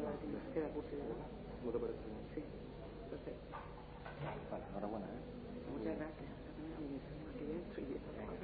queda cursi. ¿No te parece? Sí, perfecto. Vale, enhorabuena, Muchas gracias. Aquí dentro y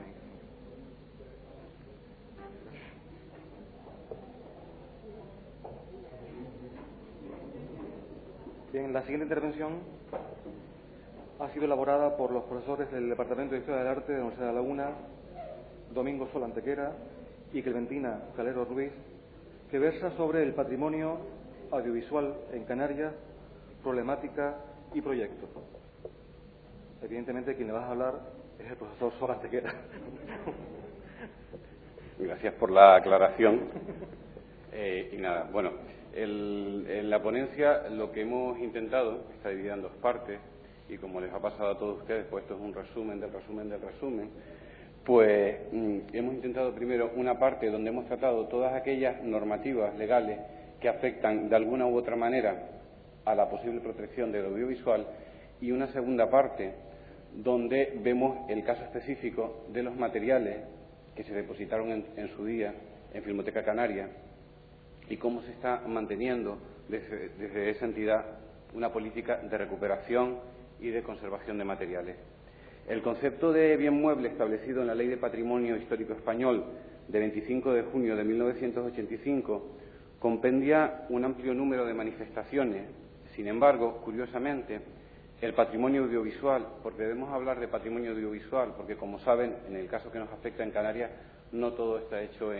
Bien, la siguiente intervención ha sido elaborada por los profesores del Departamento de Historia del Arte de la Universidad de La Laguna, Domingo Sol Antequera y Clementina Calero Ruiz, que versa sobre el patrimonio audiovisual en Canarias, problemática y proyectos. Evidentemente, quien le va a hablar es el profesor Sol Antequera. Gracias por la aclaración. Y nada, bueno, en la ponencia lo que hemos intentado, está dividida en dos partes, y como les ha pasado a todos ustedes, pues esto es un resumen del resumen del resumen, pues hemos intentado primero una parte donde hemos tratado todas aquellas normativas legales que afectan de alguna u otra manera a la posible protección del audiovisual, y una segunda parte donde vemos el caso específico de los materiales que se depositaron en su día en Filmoteca Canaria y cómo se está manteniendo desde esa entidad una política de recuperación y de conservación de materiales. El concepto de bien mueble establecido en la Ley de Patrimonio Histórico Español de 25 de junio de 1985 compendia un amplio número de manifestaciones. Sin embargo, curiosamente, el patrimonio audiovisual, porque debemos hablar de patrimonio audiovisual, porque como saben, en el caso que nos afecta en Canarias, no todo está hecho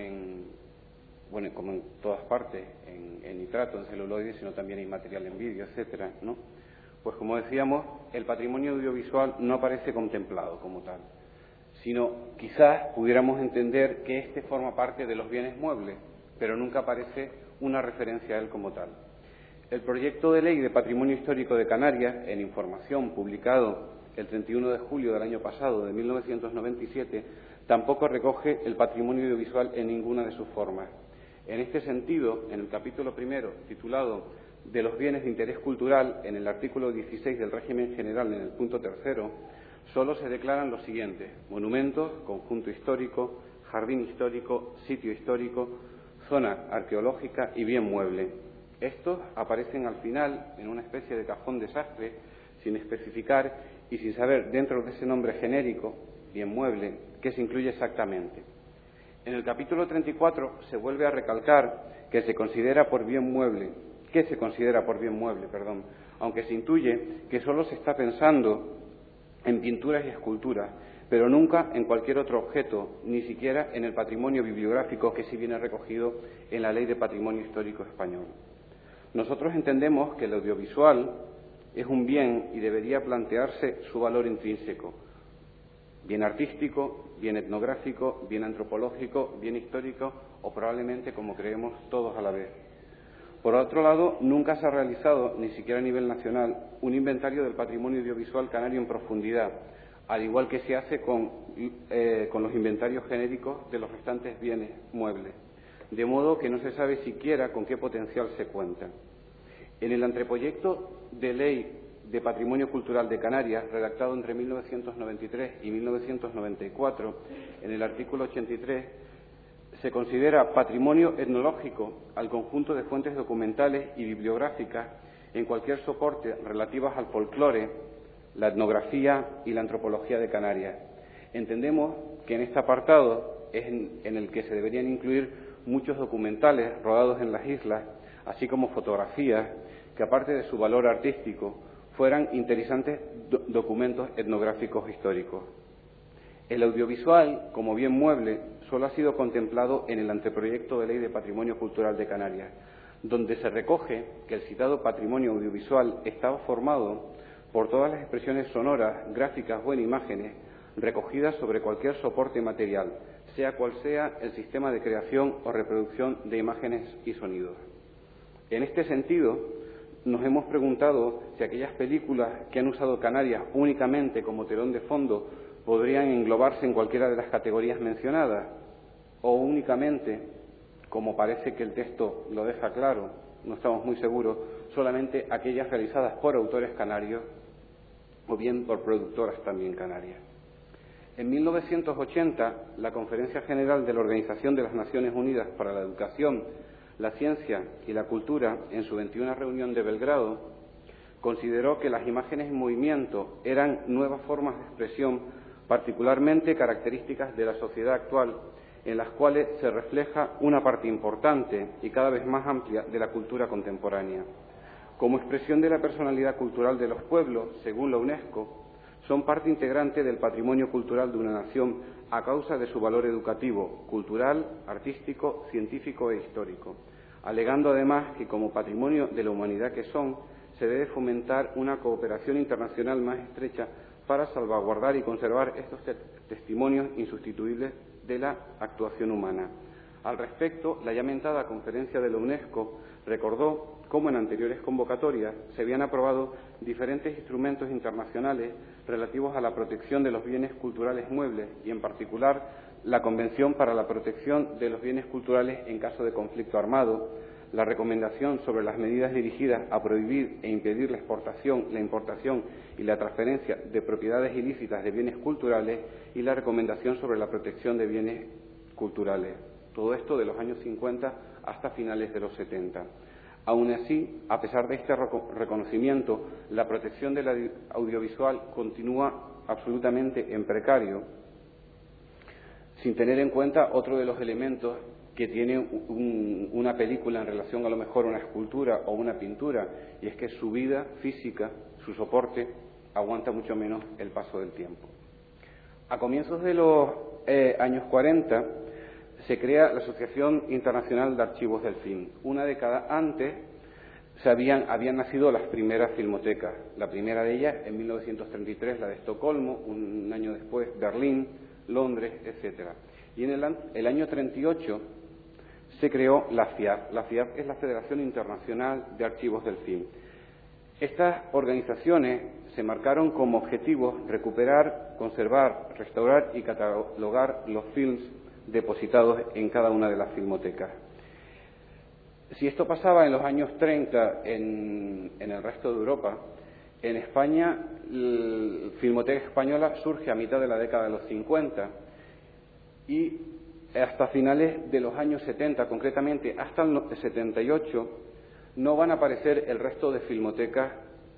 bueno, como en todas partes, en nitrato, en celuloide, sino también hay material en vídeo, etcétera, ¿no? Pues como decíamos, el patrimonio audiovisual no aparece contemplado como tal, sino quizás pudiéramos entender que este forma parte de los bienes muebles, pero nunca aparece una referencia a él como tal. El proyecto de ley de Patrimonio Histórico de Canarias, en información publicado el 31 de julio del año pasado, de 1997, tampoco recoge el patrimonio audiovisual en ninguna de sus formas. En este sentido, en el capítulo primero, titulado de los bienes de interés cultural, en el artículo 16 del régimen general, en el punto tercero, solo se declaran los siguientes: monumentos, conjunto histórico, jardín histórico, sitio histórico, zona arqueológica y bien mueble. Estos aparecen al final en una especie de cajón desastre, sin especificar y sin saber, dentro de ese nombre genérico, bien mueble, qué se incluye exactamente. En el capítulo 34 se vuelve a recalcar que se considera por bien mueble, aunque se intuye que solo se está pensando en pinturas y esculturas, pero nunca en cualquier otro objeto, ni siquiera en el patrimonio bibliográfico que sí viene recogido en la Ley de Patrimonio Histórico Español. Nosotros entendemos que el audiovisual es un bien y debería plantearse su valor intrínseco: bien artístico, bien etnográfico, bien antropológico, bien histórico o probablemente, como creemos, todos a la vez. Por otro lado, nunca se ha realizado, ni siquiera a nivel nacional, un inventario del patrimonio audiovisual canario en profundidad, al igual que se hace con los inventarios genéricos de los restantes bienes muebles, de modo que no se sabe siquiera con qué potencial se cuenta. En el anteproyecto de ley de Patrimonio Cultural de Canarias, redactado entre 1993 y 1994, en el artículo 83, se considera patrimonio etnológico al conjunto de fuentes documentales y bibliográficas en cualquier soporte relativas al folclore, la etnografía y la antropología de Canarias. Entendemos que en este apartado es en el que se deberían incluir muchos documentales rodados en las islas, así como fotografías que, aparte de su valor artístico, fueran interesantes documentos etnográficos históricos. El audiovisual, como bien mueble, solo ha sido contemplado en el anteproyecto de Ley de Patrimonio Cultural de Canarias, donde se recoge que el citado patrimonio audiovisual estaba formado por todas las expresiones sonoras, gráficas o en imágenes recogidas sobre cualquier soporte material, sea cual sea el sistema de creación o reproducción de imágenes y sonidos. En este sentido, nos hemos preguntado si aquellas películas que han usado Canarias únicamente como telón de fondo podrían englobarse en cualquiera de las categorías mencionadas, o únicamente, como parece que el texto lo deja claro, no estamos muy seguros, solamente aquellas realizadas por autores canarios o bien por productoras también canarias. En 1980, la Conferencia General de la Organización de las Naciones Unidas para la Educación, la Ciencia y la Cultura, en su 21ª reunión de Belgrado, consideró que las imágenes en movimiento eran nuevas formas de expresión particularmente características de la sociedad actual, en las cuales se refleja una parte importante y cada vez más amplia de la cultura contemporánea. Como expresión de la personalidad cultural de los pueblos, según la UNESCO, son parte integrante del patrimonio cultural de una nación a causa de su valor educativo, cultural, artístico, científico e histórico, alegando además que como patrimonio de la humanidad que son, se debe fomentar una cooperación internacional más estrecha para salvaguardar y conservar estos testimonios insustituibles de la actuación humana. Al respecto, la ya mentada conferencia de la UNESCO recordó cómo en anteriores convocatorias se habían aprobado diferentes instrumentos internacionales relativos a la protección de los bienes culturales muebles y, en particular, la Convención para la Protección de los Bienes Culturales en caso de conflicto armado, la Recomendación sobre las medidas dirigidas a prohibir e impedir la exportación, la importación y la transferencia de propiedades ilícitas de bienes culturales y la Recomendación sobre la protección de bienes culturales. Todo esto de los años 50 hasta finales de los 70. Aún así, a pesar de este reconocimiento, la protección de la audiovisual continúa absolutamente en precario, sin tener en cuenta otro de los elementos que tiene una película en relación a lo mejor a una escultura o una pintura, y es que su vida física, su soporte, aguanta mucho menos el paso del tiempo. A comienzos de los años 40 se crea la Asociación Internacional de Archivos del Film. Una década antes habían nacido las primeras filmotecas. La primera de ellas, en 1933, la de Estocolmo, un año después Berlín, Londres, etc. Y en el año 38 se creó la FIAF. La FIAF es la Federación Internacional de Archivos del Film. Estas organizaciones se marcaron como objetivo recuperar, conservar, restaurar y catalogar los films depositados en cada una de las filmotecas. Si esto pasaba en los años 30 en el resto de Europa, en España la Filmoteca Española surge a mitad de la década de los 50 y hasta finales de los años 70, concretamente hasta el 78, no van a aparecer el resto de filmotecas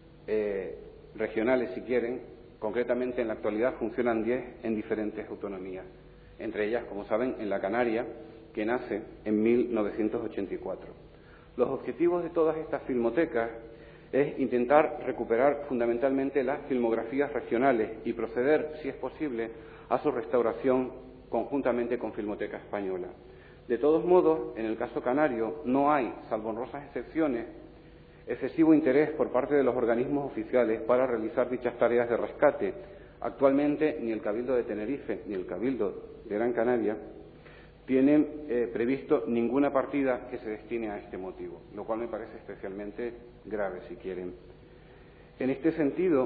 regionales, si quieren. Concretamente, en la actualidad funcionan 10 en diferentes autonomías, entre ellas, como saben, en la Canaria, que nace en 1984. Los objetivos de todas estas filmotecas es intentar recuperar fundamentalmente las filmografías regionales y proceder, si es posible, a su restauración conjuntamente con Filmoteca Española. De todos modos, en el caso canario no hay, salvo honrosas excepciones, excesivo interés por parte de los organismos oficiales para realizar dichas tareas de rescate. Actualmente ni el Cabildo de Tenerife ni el Cabildo de Gran Canaria tienen previsto ninguna partida que se destine a este motivo, lo cual me parece especialmente grave, si quieren. En este sentido,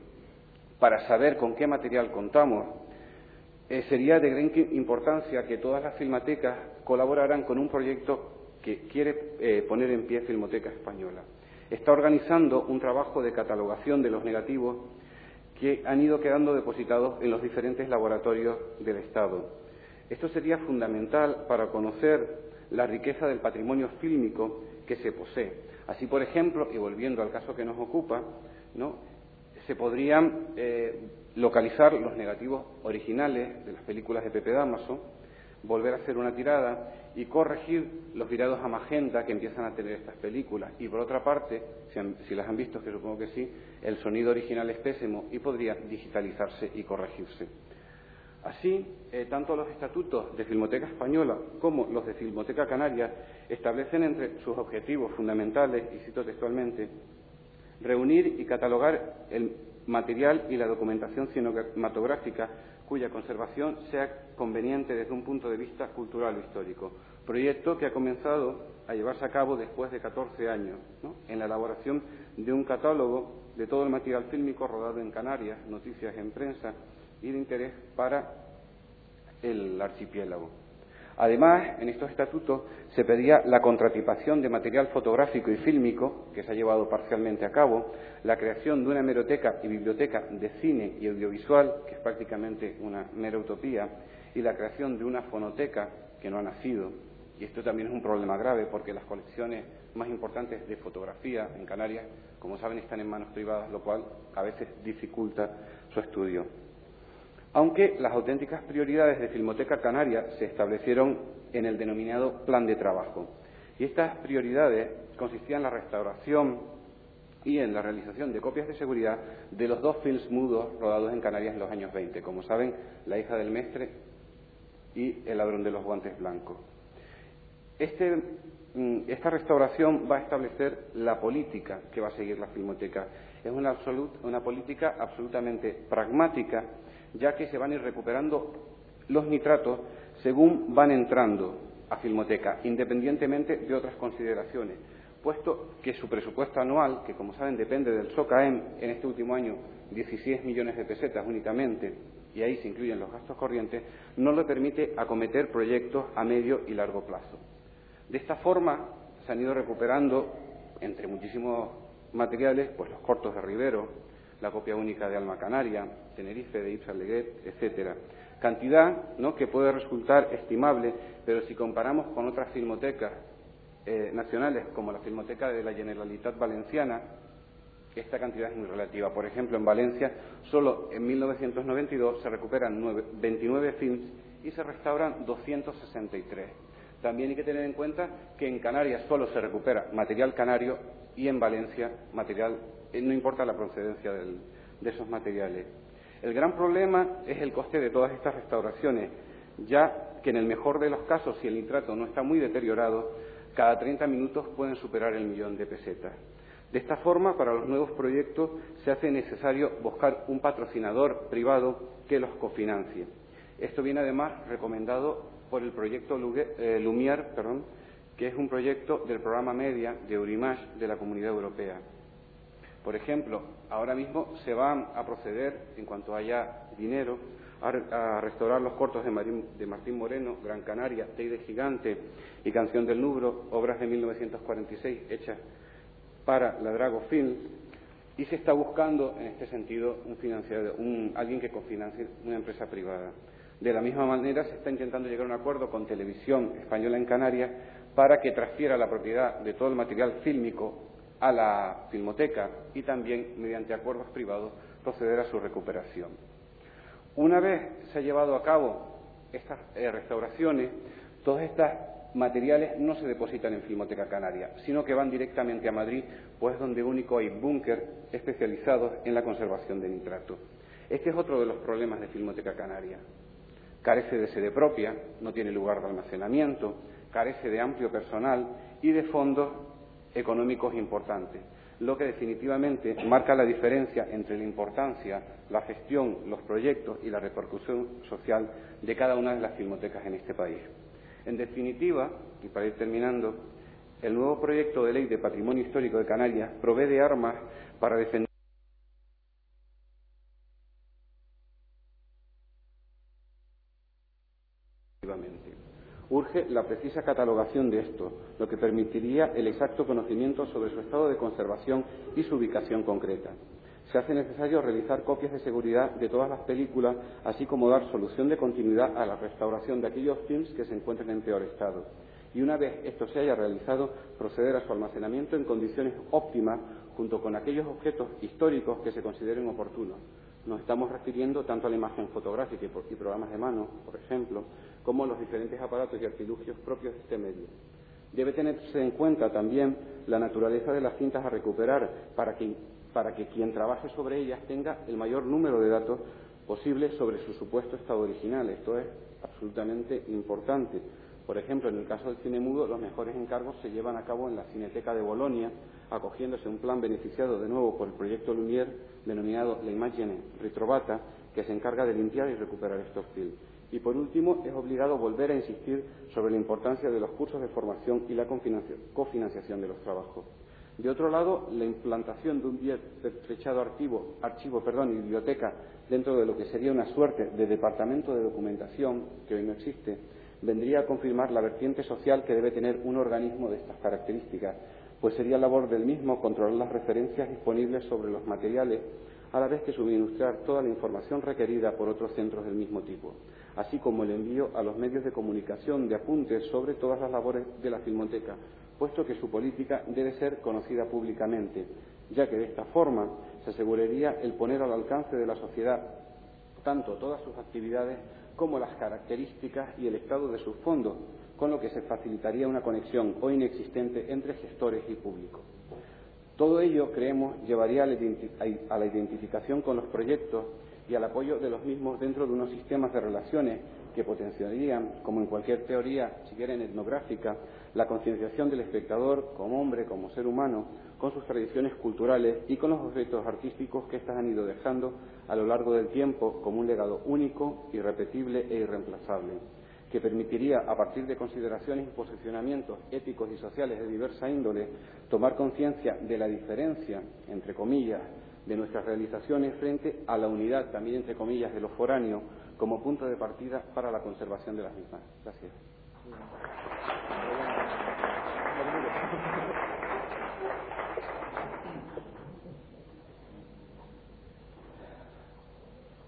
para saber con qué material contamos, sería de gran importancia que todas las filmotecas colaboraran con un proyecto que quiere poner en pie Filmoteca Española. Está organizando un trabajo de catalogación de los negativos que han ido quedando depositados en los diferentes laboratorios del Estado. Esto sería fundamental para conocer la riqueza del patrimonio fílmico que se posee. Así, por ejemplo, y volviendo al caso que nos ocupa, ¿no?, se podrían localizar los negativos originales de las películas de Pepe Dámaso, volver a hacer una tirada y corregir los virados a magenta que empiezan a tener estas películas. Y por otra parte, si las han visto, que supongo que sí, el sonido original es pésimo y podría digitalizarse y corregirse. Así, tanto los estatutos de Filmoteca Española como los de Filmoteca Canaria establecen entre sus objetivos fundamentales, y cito textualmente, reunir y catalogar el material y la documentación cinematográfica cuya conservación sea conveniente desde un punto de vista cultural o histórico. Proyecto que ha comenzado a llevarse a cabo después de 14 años, ¿no?, en la elaboración de un catálogo de todo el material fílmico rodado en Canarias, noticias en prensa y de interés para el archipiélago. Además, en estos estatutos se pedía la contratipación de material fotográfico y fílmico, que se ha llevado parcialmente a cabo, la creación de una hemeroteca y biblioteca de cine y audiovisual, que es prácticamente una mera utopía, y la creación de una fonoteca, que no ha nacido, Y esto también es un problema grave porque las colecciones más importantes de fotografía en Canarias, como saben, están en manos privadas, lo cual a veces dificulta su estudio. Aunque las auténticas prioridades de Filmoteca Canaria se establecieron en el denominado Plan de Trabajo. Y estas prioridades consistían en la restauración y en la realización de copias de seguridad de los 2 films mudos rodados en Canarias en los años 20. Como saben, La hija del mestre y El ladrón de los guantes blancos. Esta restauración va a establecer la política que va a seguir la Filmoteca. Es una política absolutamente pragmática, ya que se van a ir recuperando los nitratos según van entrando a Filmoteca, independientemente de otras consideraciones, puesto que su presupuesto anual, que como saben depende del SOCAEM, en este último año 16 millones de pesetas únicamente, y ahí se incluyen los gastos corrientes, no le permite acometer proyectos a medio y largo plazo. De esta forma se han ido recuperando, entre muchísimos materiales, pues los cortos de Rivero, la copia única de Alma Canaria, Tenerife de Yves Alleguet, etcétera. Cantidad, ¿no?, que puede resultar estimable, pero si comparamos con otras filmotecas nacionales, como la Filmoteca de la Generalitat Valenciana, esta cantidad es muy relativa. Por ejemplo, en Valencia, solo en 1992 se recuperan 29 films y se restauran 263. También hay que tener en cuenta que en Canarias solo se recupera material canario y en Valencia material, no importa la procedencia de esos materiales. El gran problema es el coste de todas estas restauraciones, ya que en el mejor de los casos, si el nitrato no está muy deteriorado, cada 30 minutos pueden superar el 1.000.000 de pesetas. De esta forma, para los nuevos proyectos se hace necesario buscar un patrocinador privado que los cofinancie. Esto viene además recomendado por el proyecto Lumière, que es un proyecto del programa Media de Eurimage de la Comunidad Europea. Por ejemplo, ahora mismo se van a proceder, en cuanto haya dinero, a restaurar los cortos de Martín Moreno, Gran Canaria, Teide Gigante y Canción del Nubro, obras de 1946 hechas para la Drago Film, y se está buscando en este sentido alguien que cofinancie una empresa privada. De la misma manera se está intentando llegar a un acuerdo con Televisión Española en Canarias para que transfiera la propiedad de todo el material fílmico a la Filmoteca y también, mediante acuerdos privados, proceder a su recuperación. Una vez se ha llevado a cabo estas restauraciones, todos estos materiales no se depositan en Filmoteca Canaria, sino que van directamente a Madrid, pues donde único hay búnker especializados en la conservación de nitrato. Este es otro de los problemas de Filmoteca Canaria. Carece de sede propia, no tiene lugar de almacenamiento, carece de amplio personal y de fondos económicos importantes, lo que definitivamente marca la diferencia entre la importancia, la gestión, los proyectos y la repercusión social de cada una de las filmotecas en este país. En definitiva, y para ir terminando, el nuevo proyecto de ley de Patrimonio Histórico de Canarias provee de armas para defender urge la precisa catalogación de esto, lo que permitiría el exacto conocimiento sobre su estado de conservación y su ubicación concreta. Se hace necesario realizar copias de seguridad de todas las películas, así como dar solución de continuidad a la restauración de aquellos films que se encuentren en peor estado. Y una vez esto se haya realizado, proceder a su almacenamiento en condiciones óptimas, junto con aquellos objetos históricos que se consideren oportunos. Nos estamos refiriendo tanto a la imagen fotográfica y programas de mano, por ejemplo, como los diferentes aparatos y artilugios propios de este medio. Debe tenerse en cuenta también la naturaleza de las cintas a recuperar para que quien trabaje sobre ellas tenga el mayor número de datos posible sobre su supuesto estado original. Esto es absolutamente importante. Por ejemplo, en el caso del cine mudo, los mejores encargos se llevan a cabo en la Cineteca de Bolonia, acogiéndose a un plan beneficiado de nuevo por el proyecto Lumière, denominado La Immagine Ritrovata, que se encarga de limpiar y recuperar estos films. Y por último, es obligado volver a insistir sobre la importancia de los cursos de formación y la cofinanciación de los trabajos. De otro lado, la implantación de un bien fechado archivo y biblioteca dentro de lo que sería una suerte de departamento de documentación, que hoy no existe, vendría a confirmar la vertiente social que debe tener un organismo de estas características, pues sería labor del mismo controlar las referencias disponibles sobre los materiales, a la vez que suministrar toda la información requerida por otros centros del mismo tipo. así como el envío a los medios de comunicación de apuntes sobre todas las labores de la Filmoteca, puesto que su política debe ser conocida públicamente, ya que de esta forma se aseguraría el poner al alcance de la sociedad tanto todas sus actividades como las características y el estado de sus fondos, con lo que se facilitaría una conexión hoy inexistente entre gestores y público. Todo ello, creemos, llevaría a la identificación con los proyectos y al apoyo de los mismos dentro de unos sistemas de relaciones que potenciarían, como en cualquier teoría, si quieren etnográfica, la concienciación del espectador como hombre, como ser humano, con sus tradiciones culturales y con los objetos artísticos que éstas han ido dejando a lo largo del tiempo como un legado único, irrepetible e irreemplazable, que permitiría, a partir de consideraciones y posicionamientos éticos y sociales de diversa índole, tomar conciencia de la diferencia, entre comillas, de nuestras realizaciones frente a la unidad, también entre comillas, de los foráneos, como punto de partida para la conservación de las mismas. Gracias.